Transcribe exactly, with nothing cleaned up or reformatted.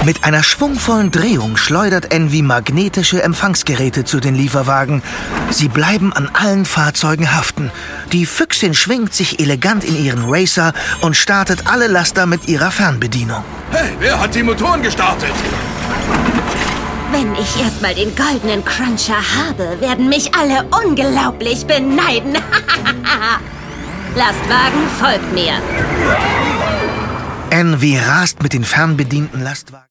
Mit einer schwungvollen Drehung schleudert Envy magnetische Empfangsgeräte zu den Lieferwagen. Sie bleiben an allen Fahrzeugen haften. Die Füchsin schwingt sich elegant in ihren Racer und startet alle Laster mit ihrer Fernbedienung. Hey, wer hat die Motoren gestartet? Wenn ich erstmal den goldenen Cruncher habe, werden mich alle unglaublich beneiden. Lastwagen, folgt mir. Envy rast mit den fernbedienten Lastwagen.